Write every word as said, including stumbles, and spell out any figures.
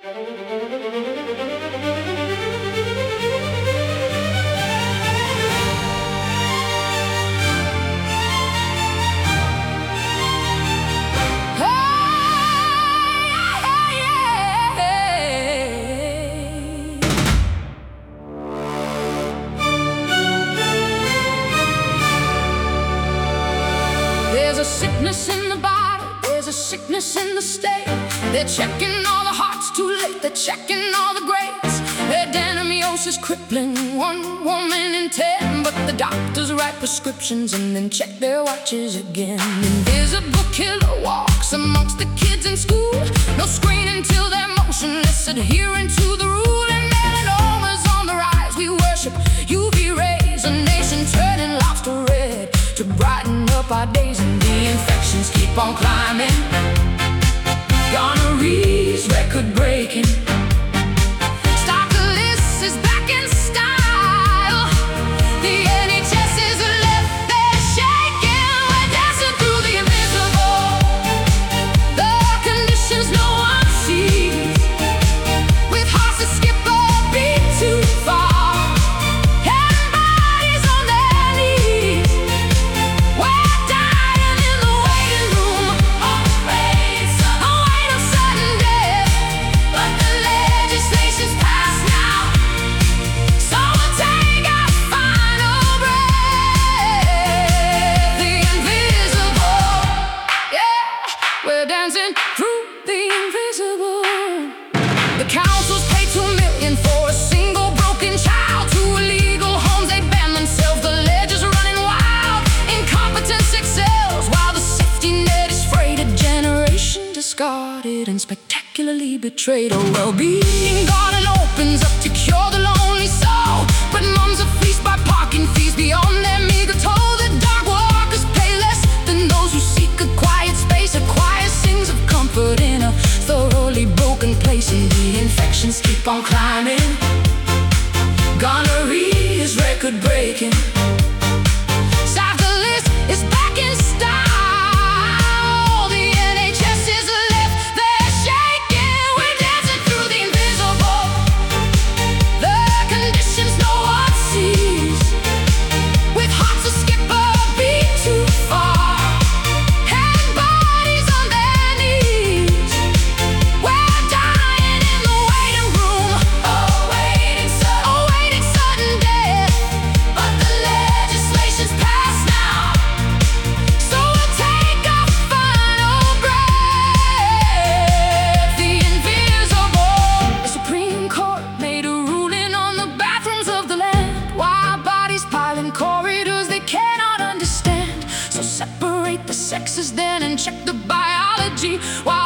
There's a sickness in the body, there's a sickness in the state. They're checking all the hearts too late, they're checking all the grades. Their adenomyosis crippling one woman in ten. But the doctors write prescriptions and then check their watches again. Invisible killer walks amongst the kids in school. No screening till they're motionless, adhering to the rule. And melanoma's on the rise, we worship U V rays. A nation turning lobster red to brighten up our days. And the infections keep on climbing. Gonorrhea's record breaking. Stockless is back in style. The N H S is left there shaking. We're dancing through the invisible. The conditions no one sees, with hearts that skip a beat too far. We're dancing through the invisible. The councils pay two million for a single broken child. To illegal homes they ban themselves. The ledger's running wild. Incompetence excels while the safety net is frayed. A generation discarded and spectacularly betrayed. A well-being garden opens up to cure the lonely soul. But moms are fleeced by parking fees beyond their meager toll. The dog walkers pay less than those who seek a quiet space. A quiet sings of comfort in a thoroughly broken place. And the infections keep on climbing. Gonorrhea's record breaking. Syphilis is back in style. The N H S is left there shaking. We're dancing through the invisible. The conditions no one sees, with hearts that skip a beat too far. Corridors they cannot understand. So separate the sexes then and check the biology. While